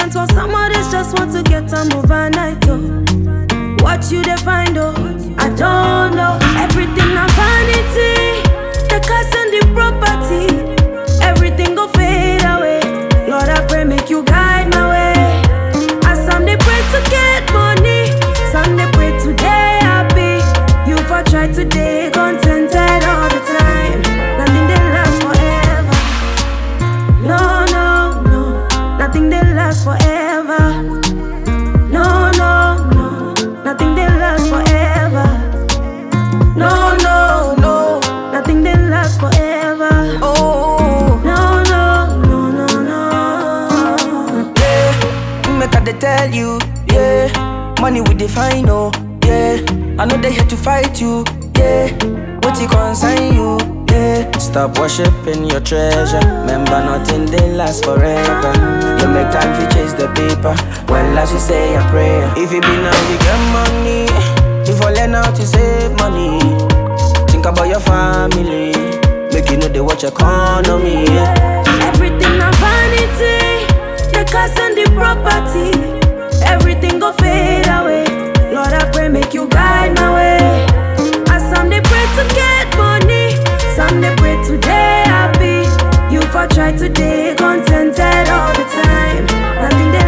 patient while some others just want to get them overnight. Oh, what you define, oh, I don't know. Everything a vanity, the cars and the property, everything go fade away. Lord, I pray make you guide my way. As some they pray to get money, some they pray today happy. You for try today contented all the time. Nothing they last forever. No, no, no. Nothing they last forever. No, no, no. Nothing they last forever. No, no, no. Nothing they last forever. Oh, no, no, no, no, no. yeah, make I dey tell you, yeah. Money we define, oh, yeah. I know they here to fight you, yeah. What it concern you, yeah. Stop worshiping your treasure. Remember, nothing they last forever. You make time to chase the paper. When last you say a prayer. If you be now, you get money. You fall learn how to save money. Think about your family. Make you know they watch economy, yeah. Everything a vanity, the cars and the property, everything go fade away. Lord, I pray make you guide my way. As some they pray to get money, some they pray today happy. You for try today contented all the time. Nothing they